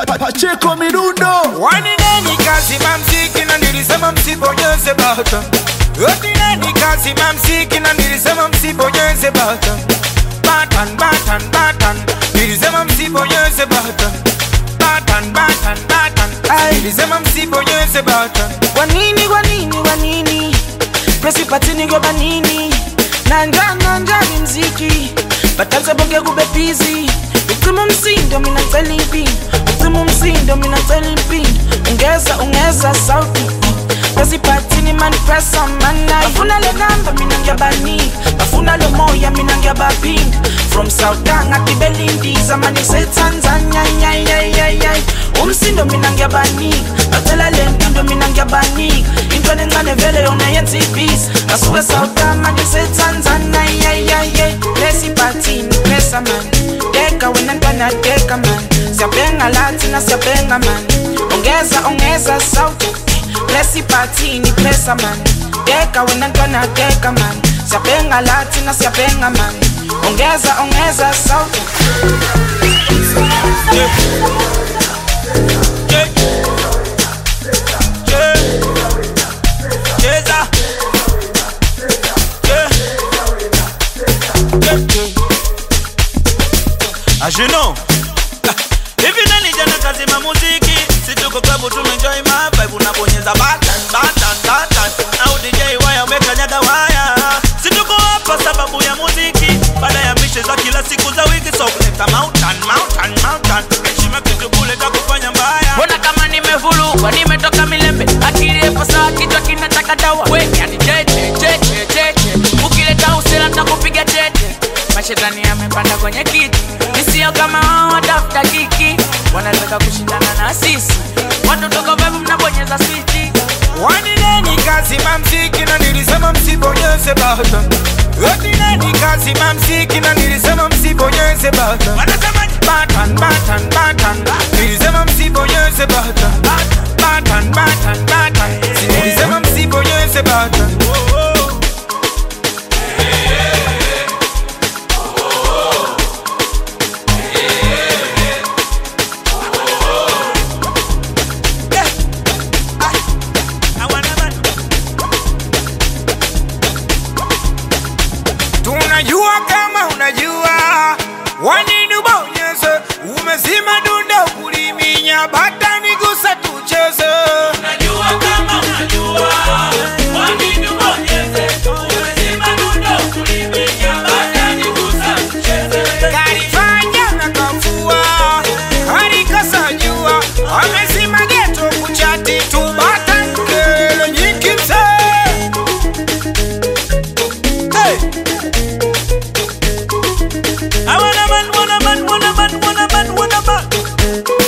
Pacheco Mirundo. Wanini kazi mamziki na nilisema msibonyeze bata. Wanini kazi mamziki na nilisema msibonyeze bata. Batan, batan, batan, nilisema msibonyeze bata. Batan, batan, batan, nilisema msibonyeze bata. Wanini, wanini, wanini, presi patini goba nini. Nanja, nanja ni mziki, batanza bonge gube busy. Ukimu msindo mina telipi, ukimu msindo mina telipi. Ungeza sauti, presi patini mani presa manai. Bafuna le namba minangia bani, bafuna le moya minangia babing. From Southern ati Belindi, zamani se Tanzania, umsindo minangia bani, batela le ndindo minangia bani. Intwane ngane vele ona yensi peace, asuwe Southern mani se Tanzania, Presi patini, presa man, deka wenantwana deka man. Siapenga latina, siapenga man, ongeza sauti. Presi patini, presa man, deka wenantwana deka man. Siapenga latina, siapenga man, ongeza sauti. Ajino hivi nani jana kazi ma muziki. Situko klabu tumenjoy my vibe. Unabonyeza button, button, button. Au DJ waya umekanyaga waya. Situko hapa sababu ya muziki. Baada ya mishe za kila siku za wiki. So kuleta mountain, mountain, mountain. Heshima kitu kuleta kufanya mbaya. Mbona kama nimevulugwa, nimetoka milembe. Akili epo sawa kichwa kinataka dawa. We, yani cheche. Ukileta usela nitakupiga tete. Mashetani yamepanda kwenye kiti. Nisio kama wao watafuta kiki. Wanataka kushindana na sisi. Watu toko vibe mnabonyeza switch. Wanini kazi mamziki na nilisema msibonyeze bata. Wanini kazi mamziki na nilisema msibonyeze bata. Batan, batan, batan, nilisema msibonyeze bata. Batan, batan, batan, nilisema msibonyeze bata. Tunajua kama unajua, wanini ubonyeze. Umezima dunda kuliminya, bata nigusa tucheze. Tunajua kama unajua, wanini ubonyeze. Umezima dunda kuliminya, bata nigusa tucheze. Karifanya na kafua, harika jua. Amezima geto kuchati tu, bata nkele nyiki mse. Hey! I wanna man.